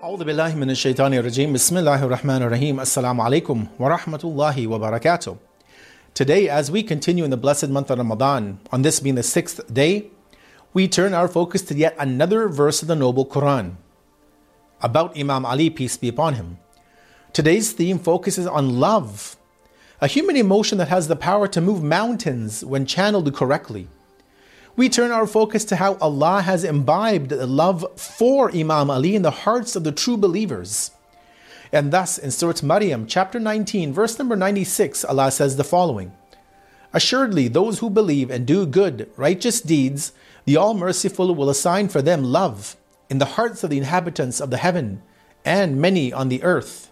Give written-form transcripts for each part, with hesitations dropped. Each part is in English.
أعوذ بالله من الشيطان الرجيم. بسم الله الرحمن الرحيم. Assalamu alaikum wa rahmatullahi wa barakatuh. Today, as we continue in the blessed month of Ramadan, on this being the 6th day, we turn our focus to yet another verse of the Noble Quran about Imam Ali, peace be upon him. Today's theme focuses on love, a human emotion that has the power to move mountains when channeled correctly. We turn our focus to how Allah has imbibed love for Imam Ali in the hearts of the true believers. And thus, in Surah Maryam, chapter 19, verse number 96, Allah says the following: Assuredly, those who believe and do good, righteous deeds, the All-Merciful will assign for them love in the hearts of the inhabitants of the heaven and many on the earth.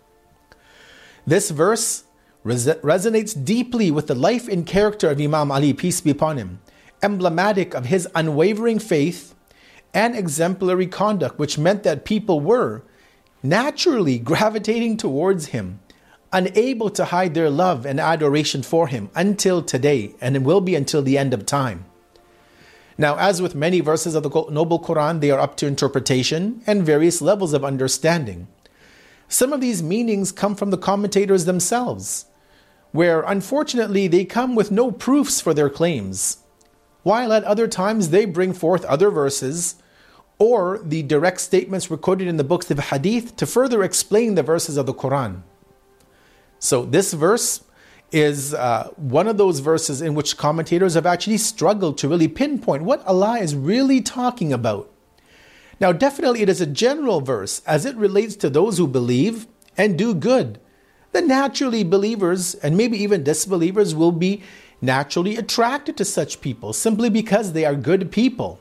This verse resonates deeply with the life and character of Imam Ali, peace be upon him, emblematic of his unwavering faith and exemplary conduct, which meant that people were naturally gravitating towards him, unable to hide their love and adoration for him until today, and it will be until the end of time. Now, as with many verses of the Noble Quran, they are up to interpretation and various levels of understanding. Some of these meanings come from the commentators themselves, where unfortunately they come with no proofs for their claims, while at other times they bring forth other verses or the direct statements recorded in the books of Hadith to further explain the verses of the Quran. So this verse is one of those verses in which commentators have actually struggled to really pinpoint what Allah is really talking about. Now, definitely it is a general verse as it relates to those who believe and do good. The naturally believers and maybe even disbelievers will be naturally attracted to such people simply because they are good people.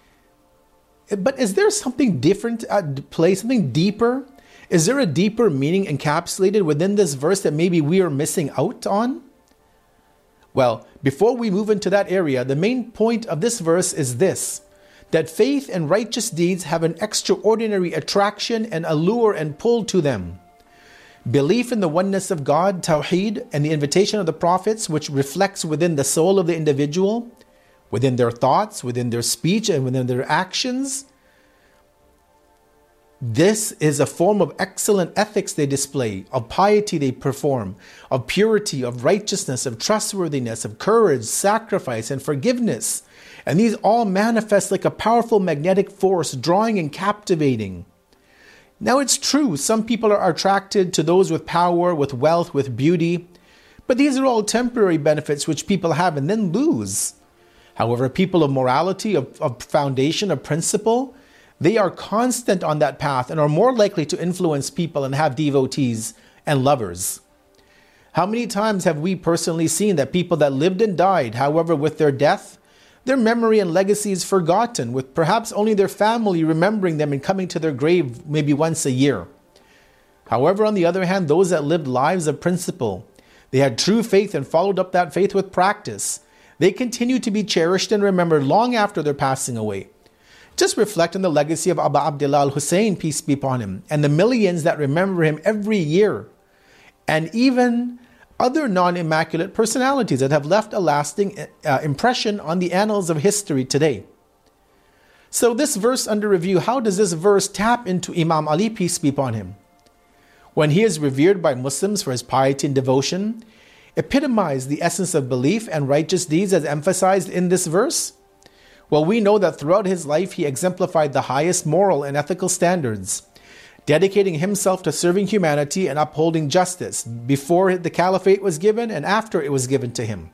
But is there something different at play, something deeper? Is there a deeper meaning encapsulated within this verse that maybe we are missing out on? Well, before we move into that area, the main point of this verse is this: that faith and righteous deeds have an extraordinary attraction and allure and pull to them. Belief in the oneness of God, Tawheed, and the invitation of the prophets, which reflects within the soul of the individual, within their thoughts, within their speech, and within their actions. This is a form of excellent ethics they display, of piety they perform, of purity, of righteousness, of trustworthiness, of courage, sacrifice, and forgiveness. And these all manifest like a powerful magnetic force, drawing and captivating. Now, it's true, some people are attracted to those with power, with wealth, with beauty, but these are all temporary benefits which people have and then lose. However, people of morality, of foundation, of principle, they are constant on that path and are more likely to influence people and have devotees and lovers. How many times have we personally seen that people that lived and died, however, with their death, their memory and legacy is forgotten, with perhaps only their family remembering them and coming to their grave maybe once a year. However, on the other hand, those that lived lives of principle, they had true faith and followed up that faith with practice, they continue to be cherished and remembered long after their passing away. Just reflect on the legacy of Abu Abdullah al-Hussein, peace be upon him, and the millions that remember him every year, and even other non-immaculate personalities that have left a lasting impression on the annals of history today. So this verse under review, how does this verse tap into Imam Ali, peace be upon him? When he is revered by Muslims for his piety and devotion, epitomize the essence of belief and righteous deeds as emphasized in this verse? Well, we know that throughout his life he exemplified the highest moral and ethical standards, dedicating himself to serving humanity and upholding justice before the caliphate was given and after it was given to him.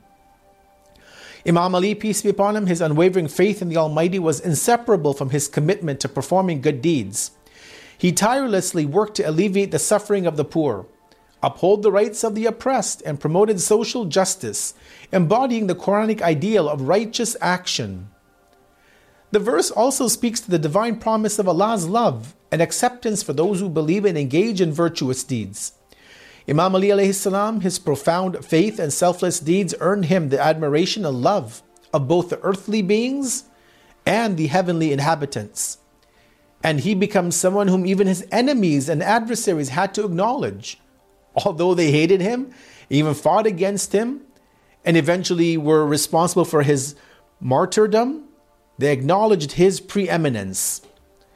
Imam Ali, peace be upon him, his unwavering faith in the Almighty was inseparable from his commitment to performing good deeds. He tirelessly worked to alleviate the suffering of the poor, uphold the rights of the oppressed, and promoted social justice, embodying the Quranic ideal of righteous action. The verse also speaks to the divine promise of Allah's love and acceptance for those who believe and engage in virtuous deeds. Imam Ali alayhi salam, his profound faith and selfless deeds earned him the admiration and love of both the earthly beings and the heavenly inhabitants. And he becomes someone whom even his enemies and adversaries had to acknowledge. Although they hated him, even fought against him, and eventually were responsible for his martyrdom, they acknowledged his preeminence.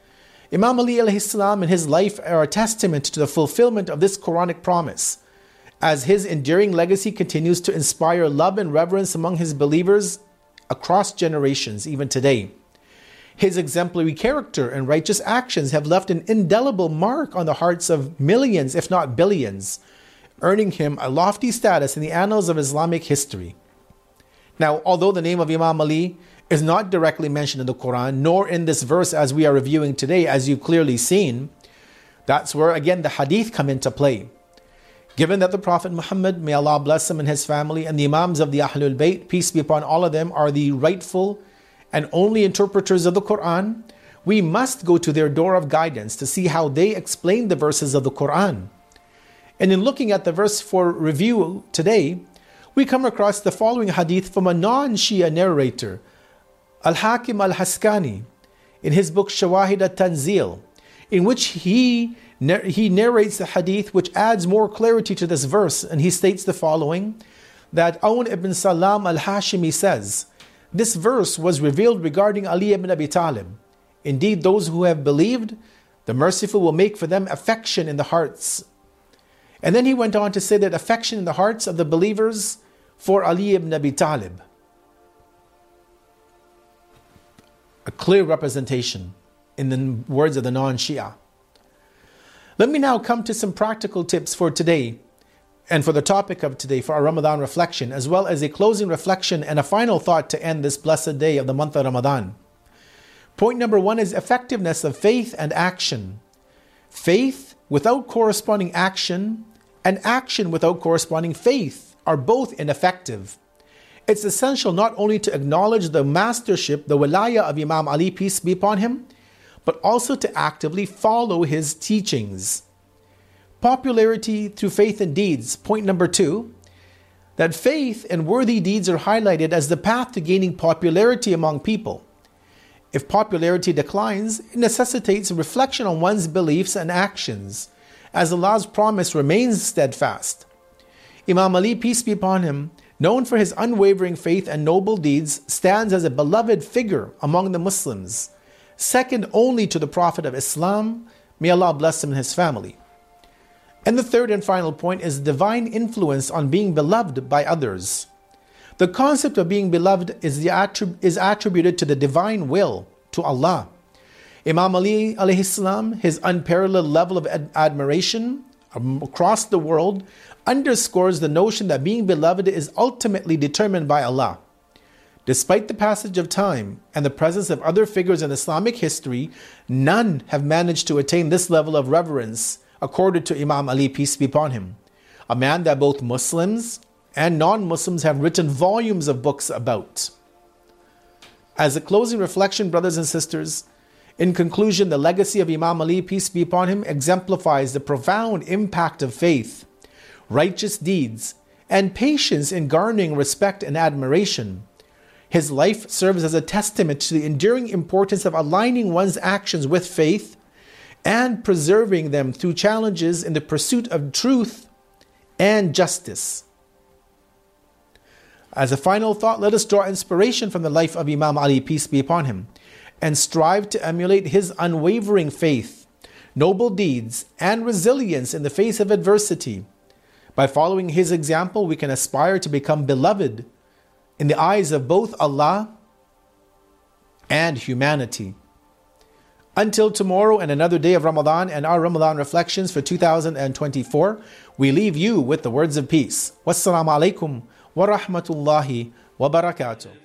Imam Ali alayhi salam and his life are a testament to the fulfillment of this Quranic promise, as his enduring legacy continues to inspire love and reverence among his believers across generations, even today. His exemplary character and righteous actions have left an indelible mark on the hearts of millions, if not billions, earning him a lofty status in the annals of Islamic history. Now, although the name of Imam Ali is not directly mentioned in the Quran, nor in this verse as we are reviewing today, as you've clearly seen, that's where again the hadith come into play. Given that the Prophet Muhammad, may Allah bless him and his family, and the Imams of the Ahlul Bayt, peace be upon all of them, are the rightful and only interpreters of the Quran, we must go to their door of guidance to see how they explain the verses of the Quran. And in looking at the verse for review today, we come across the following hadith from a non-Shia narrator, Al-Hakim Al-Haskani, in his book Shawahid At-Tanzil, in which he narrates the hadith which adds more clarity to this verse, and he states the following, that Awn ibn Salam al-Hashimi says, this verse was revealed regarding Ali ibn Abi Talib. Indeed, those who have believed, the Merciful will make for them affection in the hearts. And then he went on to say that affection in the hearts of the believers for Ali ibn Abi Talib. A clear representation in the words of the non-Shia. Let me now come to some practical tips for today and for the topic of today for our Ramadan reflection, as well as a closing reflection and a final thought to end this blessed day of the month of Ramadan. Point number 1 is effectiveness of faith and action. Faith without corresponding action and action without corresponding faith are both ineffective. It's essential not only to acknowledge the mastership, the wilayah of Imam Ali, peace be upon him, but also to actively follow his teachings. Popularity through faith and deeds. Point number 2, that faith and worthy deeds are highlighted as the path to gaining popularity among people. If popularity declines, it necessitates a reflection on one's beliefs and actions, as Allah's promise remains steadfast. Imam Ali, peace be upon him, known for his unwavering faith and noble deeds, stands as a beloved figure among the Muslims, second only to the Prophet of Islam, may Allah bless him and his family. And the third and final point is divine influence on being beloved by others. The concept of being beloved is attributed to the divine will, to Allah. Imam Ali alayhi salam, his unparalleled level of admiration across the world underscores the notion that being beloved is ultimately determined by Allah. Despite the passage of time and the presence of other figures in Islamic history, none have managed to attain this level of reverence accorded to Imam Ali, peace be upon him, a man that both Muslims and non-Muslims have written volumes of books about. As a closing reflection, brothers and sisters, in conclusion, the legacy of Imam Ali, peace be upon him, exemplifies the profound impact of faith, righteous deeds, and patience in garnering respect and admiration. His life serves as a testament to the enduring importance of aligning one's actions with faith and preserving them through challenges in the pursuit of truth and justice. As a final thought, let us draw inspiration from the life of Imam Ali, peace be upon him, and strive to emulate his unwavering faith, noble deeds, and resilience in the face of adversity. By following his example, we can aspire to become beloved in the eyes of both Allah and humanity. Until tomorrow and another day of Ramadan and our Ramadan reflections for 2024, we leave you with the words of peace. Wassalamu alaikum wa rahmatullahi wa barakatuh.